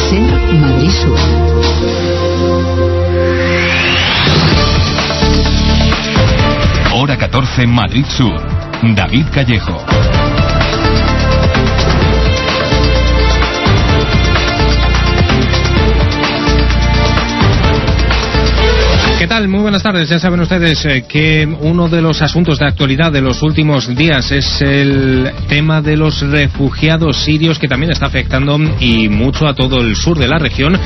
SER Madrid Sur. Hora 14 Madrid Sur. David Callejo. ¿Qué tal? Muy buenas tardes. Ya saben ustedes que uno de los asuntos de actualidad de los últimos días es el tema de los refugiados sirios, que también está afectando y mucho a todo el sur de la región.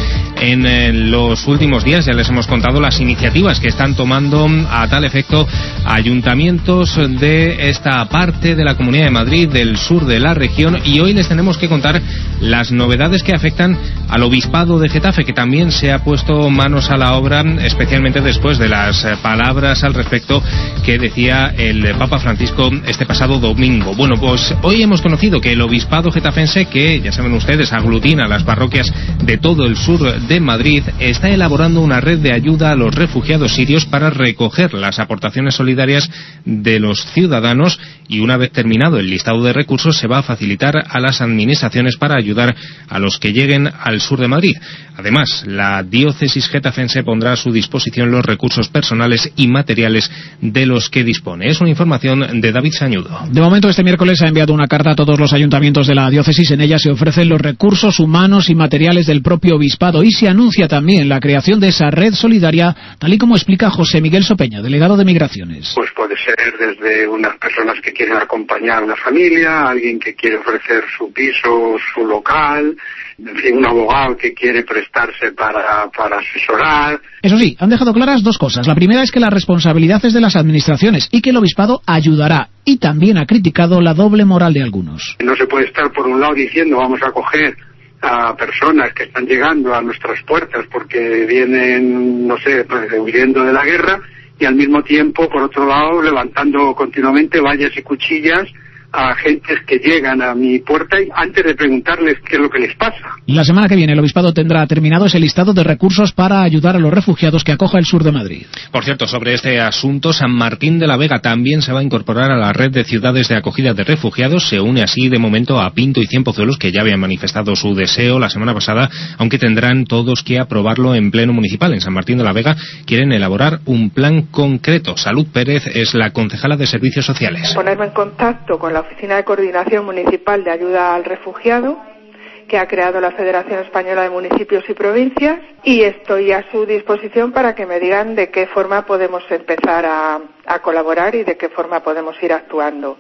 En los últimos días ya les hemos contado las iniciativas que están tomando a tal efecto ayuntamientos de esta parte de la Comunidad de Madrid, del sur de la región, y hoy les tenemos que contar las novedades que afectan al Obispado de Getafe, que también se ha puesto manos a la obra, especialmente después de las palabras al respecto que decía el Papa Francisco este pasado domingo. Bueno, pues hoy hemos conocido que el Obispado Getafense, que ya saben ustedes aglutina las parroquias de todo el sur de Madrid, está elaborando una red de ayuda a los refugiados sirios para recoger las aportaciones solidarias de los ciudadanos, y una vez terminado el listado de recursos se va a facilitar a las administraciones para ayudar a los que lleguen al sur de Madrid. Además, la diócesis getafense pondrá a su disposición los recursos personales y materiales de los que dispone. Es una información de David Sañudo. De momento, este miércoles ha enviado una carta a todos los ayuntamientos de la diócesis. En ella se ofrecen los recursos humanos y materiales del propio obispado, y se anuncia también la creación de esa red solidaria, tal y como explica José Miguel Sopeña, delegado de Migraciones. Pues puede ser desde unas personas que quieren acompañar a una familia, alguien que quiere ofrecer su piso, su local, en fin, un abogado que quiere prestarse para asesorar. Eso sí, han dejado claras dos cosas. La primera es que la responsabilidad es de las administraciones y que el obispado ayudará, y también ha criticado la doble moral de algunos. No se puede estar por un lado diciendo vamos a acoger a personas que están llegando a nuestras puertas porque vienen, no sé, huyendo de la guerra, y al mismo tiempo, por otro lado, levantando continuamente vallas y cuchillas a gentes que llegan a mi puerta y antes de preguntarles qué es lo que les pasa. La semana que viene el obispado tendrá terminado ese listado de recursos para ayudar a los refugiados que acoja el sur de Madrid. Por cierto, sobre este asunto, San Martín de la Vega también se va a incorporar a la red de ciudades de acogida de refugiados. Se une así de momento a Pinto y Cienpozuelos, que ya habían manifestado su deseo la semana pasada, aunque tendrán todos que aprobarlo en pleno municipal. En San Martín de la Vega quieren elaborar un plan concreto. Salud Pérez es la concejala de Servicios Sociales. Ponerme en contacto con la Oficina de Coordinación Municipal de Ayuda al Refugiado, que ha creado la Federación Española de Municipios y Provincias, y estoy a su disposición para que me digan de qué forma podemos empezar a colaborar y de qué forma podemos ir actuando.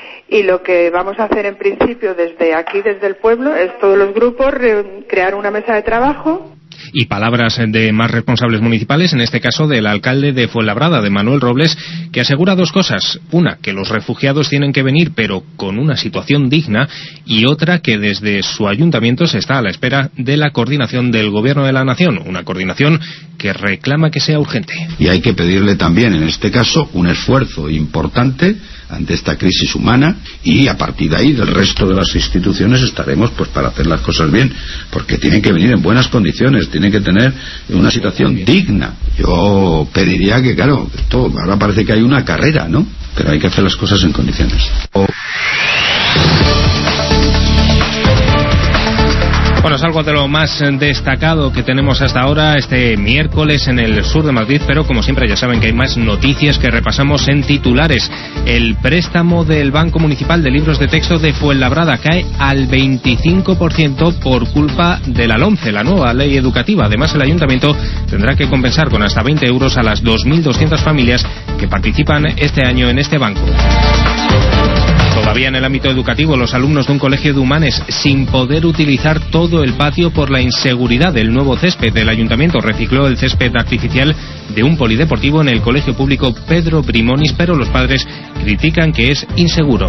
Y lo que vamos a hacer en principio desde aquí, desde el pueblo, es todos los grupos crear una mesa de trabajo. Y palabras de más responsables municipales, en este caso del alcalde de Fuenlabrada, de Manuel Robles, que asegura dos cosas. Una, que los refugiados tienen que venir, pero con una situación digna, y otra, que desde su ayuntamiento se está a la espera de la coordinación del Gobierno de la Nación, una coordinación que reclama que sea urgente. Y hay que pedirle también, en este caso, un esfuerzo importante ante esta crisis humana, y a partir de ahí del resto de las instituciones estaremos pues para hacer las cosas bien, porque tienen que venir en buenas condiciones, tienen que tener una situación digna. Yo pediría que, claro, esto ahora parece que hay una carrera, ¿no? Pero hay que hacer las cosas en condiciones. Bueno, es algo de lo más destacado que tenemos hasta ahora este miércoles en el sur de Madrid, pero como siempre ya saben que hay más noticias que repasamos en titulares. El préstamo del Banco Municipal de Libros de Texto de Fuenlabrada cae al 25% por culpa de la LOMCE, la nueva ley educativa. Además, el ayuntamiento tendrá que compensar con hasta 20 euros a las 2.200 familias que participan este año en este banco. Todavía en el ámbito educativo, los alumnos de un colegio de Humanes sin poder utilizar todo el patio por la inseguridad del nuevo césped. El ayuntamiento recicló el césped artificial de un polideportivo en el colegio público Pedro Brimonis, pero los padres critican que es inseguro.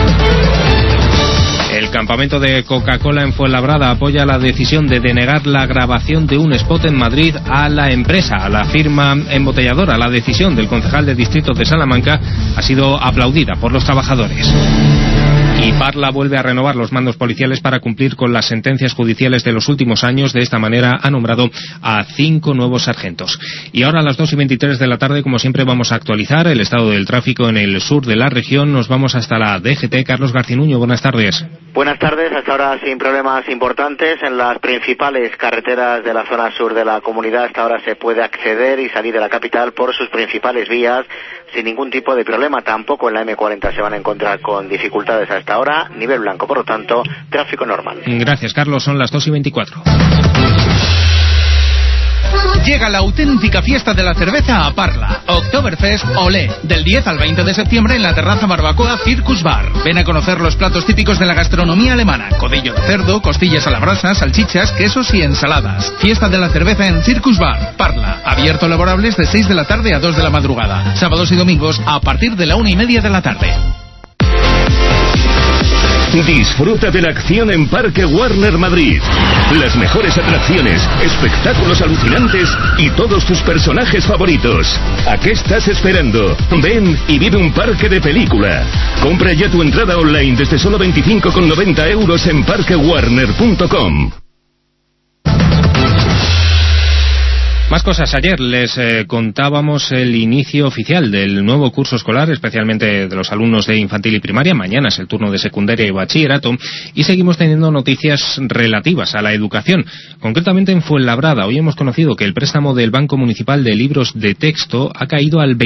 El campamento de Coca-Cola en Fuenlabrada apoya la decisión de denegar la grabación de un spot en Madrid a la empresa, a la firma embotelladora. La decisión del concejal de distrito de Salamanca ha sido aplaudida por los trabajadores. Y Parla vuelve a renovar los mandos policiales para cumplir con las sentencias judiciales de los últimos años. De esta manera ha nombrado a 5 nuevos sargentos. Y ahora a las 2:23 de la tarde, como siempre, vamos a actualizar el estado del tráfico en el sur de la región. Nos vamos hasta la DGT. Carlos Garcinuño, buenas tardes. Buenas tardes, hasta ahora sin problemas importantes. En las principales carreteras de la zona sur de la comunidad hasta ahora se puede acceder y salir de la capital por sus principales vías sin ningún tipo de problema. Tampoco en la M40 se van a encontrar con dificultades hasta ahora. Nivel blanco, por lo tanto, tráfico normal. Gracias, Carlos. Son las 2:24. Llega la auténtica fiesta de la cerveza a Parla. Oktoberfest Olé. Del 10 al 20 de septiembre en la terraza barbacoa Circus Bar. Ven a conocer los platos típicos de la gastronomía alemana. Codillo de cerdo, costillas a la brasa, salchichas, quesos y ensaladas. Fiesta de la cerveza en Circus Bar, Parla. Abierto laborables de 6 de la tarde a 2 de la madrugada. Sábados y domingos a partir de la 1:30 de la tarde. Disfruta de la acción en Parque Warner Madrid. Las mejores atracciones, espectáculos alucinantes y todos tus personajes favoritos. ¿A qué estás esperando? Ven y vive un parque de película. Compra ya tu entrada online desde solo 25,90 € en parquewarner.com. Más cosas. Ayer les contábamos el inicio oficial del nuevo curso escolar, especialmente de los alumnos de infantil y primaria. Mañana es el turno de secundaria y bachillerato. Y seguimos teniendo noticias relativas a la educación. Concretamente en Fuenlabrada. Hoy hemos conocido que el préstamo del Banco Municipal de Libros de Texto ha caído al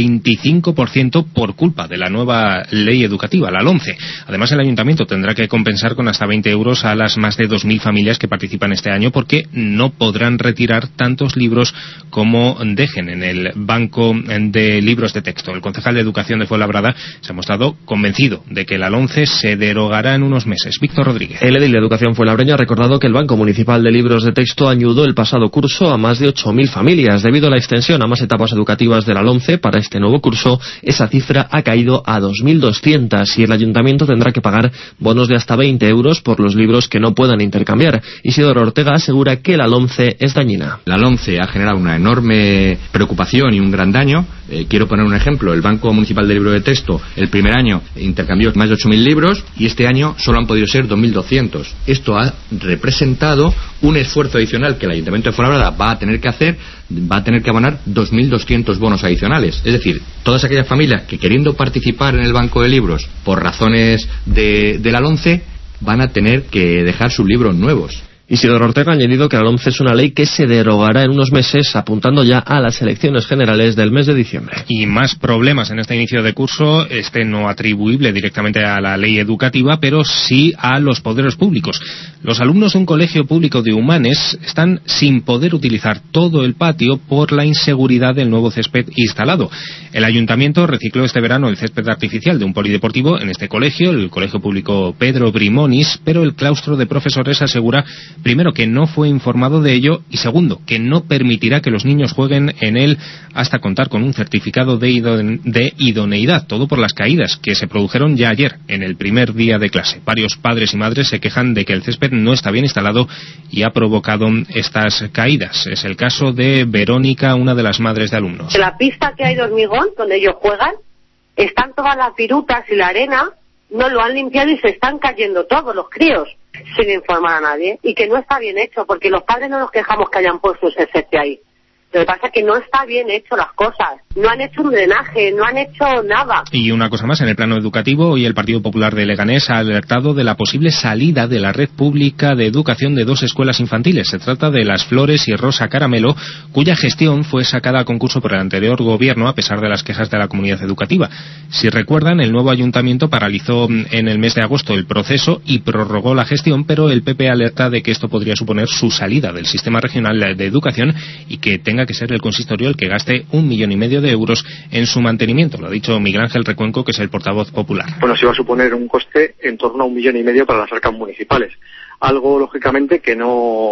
25% por culpa de la nueva ley educativa, la LOMCE. Además, el Ayuntamiento tendrá que compensar con hasta 20 € a las más de 2.000 familias que participan este año porque no podrán retirar tantos libros como dejen en el banco de libros de texto. El concejal de Educación de Fuenlabrada se ha mostrado convencido de que la LOMCE se derogará en unos meses. Víctor Rodríguez. El edil de Educación fuenlabreño ha recordado que el Banco Municipal de Libros de Texto ayudó el pasado curso a más de 8.000 familias. Debido a la extensión a más etapas educativas de la LOMCE, para este nuevo curso, esa cifra ha caído a 2.200 y el Ayuntamiento tendrá que pagar bonos de hasta 20 € por los libros que no puedan intercambiar. Isidoro Ortega asegura que la LOMCE es dañina. La LOMCE ha generado una enorme preocupación y un gran daño. Quiero poner un ejemplo. El Banco Municipal de Libro de Texto el primer año intercambió más de 8.000 libros y este año solo han podido ser 2.200. Esto ha representado un esfuerzo adicional que el Ayuntamiento de Fuenlabrada va a tener que hacer, va a tener que abonar 2.200 bonos adicionales. Es decir, todas aquellas familias que queriendo participar en el Banco de Libros por razones de la LOMCE van a tener que dejar sus libros nuevos. Isidoro Ortega ha añadido que la LOMCE es una ley que se derogará en unos meses, apuntando ya a las elecciones generales del mes de diciembre. Y más problemas en este inicio de curso, no atribuible directamente a la ley educativa, pero sí a los poderes públicos. Los alumnos de un colegio público de Humanes están sin poder utilizar todo el patio por la inseguridad del nuevo césped instalado. El ayuntamiento recicló este verano el césped artificial de un polideportivo en este colegio, el colegio público Pedro Brimonis, pero el claustro de profesores asegura, primero, que no fue informado de ello y segundo, que no permitirá que los niños jueguen en él hasta contar con un certificado de idoneidad. Todo por las caídas que se produjeron ya ayer, en el primer día de clase. Varios padres y madres se quejan de que el césped no está bien instalado y ha provocado estas caídas. Es el caso de Verónica, una de las madres de alumnos. En la pista que hay de hormigón, donde ellos juegan, están todas las virutas y la arena, no lo han limpiado y se están cayendo todos los críos, sin informar a nadie, y que no está bien hecho, porque los padres no nos quejamos que hayan puesto ese césped ahí. Lo que pasa es que no está bien hecho las cosas. No han hecho un drenaje, no han hecho nada. Y una cosa más, en el plano educativo, hoy el Partido Popular de Leganés ha alertado de la posible salida de la red pública de educación de 2 escuelas infantiles. Se trata de Las Flores y Rosa Caramelo, cuya gestión fue sacada a concurso por el anterior gobierno a pesar de las quejas de la comunidad educativa. Si recuerdan, el nuevo ayuntamiento paralizó en el mes de agosto el proceso y prorrogó la gestión, pero el PP alerta de que esto podría suponer su salida del sistema regional de educación y que tenga que ser el consistorio el que gaste 1,5 millones de euros en su mantenimiento. Lo ha dicho Miguel Ángel Recuenco, que es el portavoz popular. Bueno, se va a suponer un coste en torno a 1,5 millones para las arcas municipales. Algo, lógicamente, que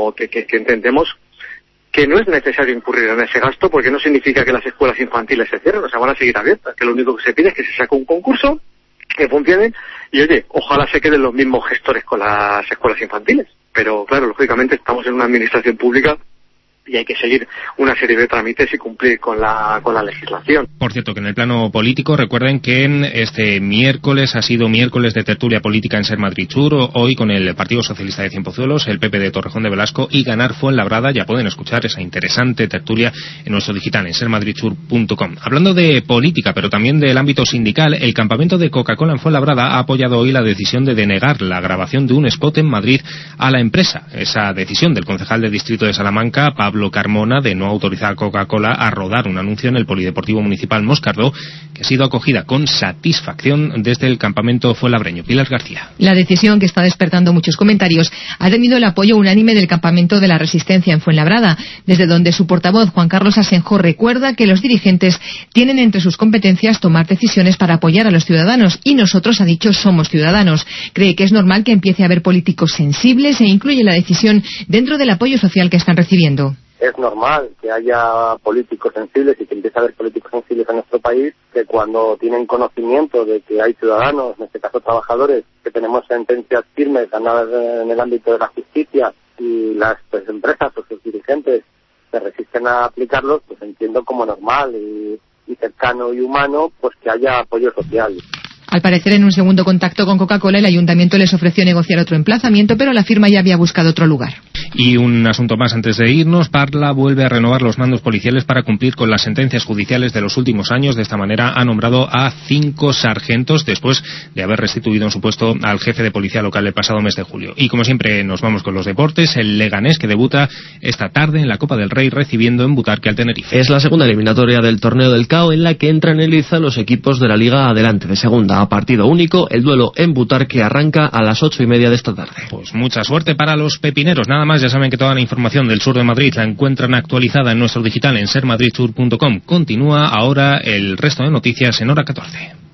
entendemos que no es necesario incurrir en ese gasto, porque no significa que las escuelas infantiles se cierren, o sea, van a seguir abiertas, que lo único que se pide es que se saque un concurso, que funcione, y oye, ojalá se queden los mismos gestores con las escuelas infantiles. Pero claro, lógicamente estamos en una administración pública y hay que seguir una serie de trámites y cumplir con la legislación. Por cierto, que en el plano político, recuerden que este miércoles ha sido miércoles de tertulia política en Ser Madrid Sur, hoy con el Partido Socialista de Cienpozuelos, el PP de Torrejón de Velasco y Ganar Fuenlabrada. Ya pueden escuchar esa interesante tertulia en nuestro digital, en sermadridsur.com. Hablando de política, pero también del ámbito sindical, el campamento de Coca-Cola en Fuenlabrada ha apoyado hoy la decisión de denegar la grabación de un spot en Madrid a la empresa. Esa decisión del concejal de Distrito de Salamanca, Pablo Carmona, de no autorizar a Coca-Cola a rodar un anuncio en el Polideportivo Municipal Moscardó, que ha sido acogida con satisfacción desde el campamento fuenlabreño. Pilar García. La decisión, que está despertando muchos comentarios, ha tenido el apoyo unánime del campamento de la Resistencia en Fuenlabrada, desde donde su portavoz, Juan Carlos Asenjo, recuerda que los dirigentes tienen entre sus competencias tomar decisiones para apoyar a los ciudadanos, y nosotros, ha dicho, somos ciudadanos. Cree que es normal que empiece a haber políticos sensibles e incluye la decisión dentro del apoyo social que están recibiendo. Es normal que haya políticos sensibles y que empiece a haber políticos sensibles en nuestro país, que cuando tienen conocimiento de que hay ciudadanos, en este caso trabajadores, que tenemos sentencias firmes ganadas en el ámbito de la justicia y las empresas o sus dirigentes se resisten a aplicarlos, pues entiendo como normal y cercano y humano, pues que haya apoyo social. Al parecer, en un segundo contacto con Coca-Cola, el ayuntamiento les ofreció negociar otro emplazamiento, pero la firma ya había buscado otro lugar. Y un asunto más antes de irnos. Parla vuelve a renovar los mandos policiales para cumplir con las sentencias judiciales de los últimos años. De esta manera ha nombrado a 5 sargentos después de haber restituido en su puesto al jefe de policía local el pasado mes de julio. Y como siempre nos vamos con los deportes. El Leganés, que debuta esta tarde en la Copa del Rey recibiendo en Butarque al Tenerife. Es la segunda eliminatoria del torneo del CAO en la que entran en liza los equipos de la Liga Adelante de segunda. A partido único, el duelo en Butarque arranca a las 8:30 de esta tarde. Pues mucha suerte para los pepineros. Nada más, ya saben que toda la información del sur de Madrid la encuentran actualizada en nuestro digital en sermadridsur.com. Continúa ahora el resto de noticias en hora 14.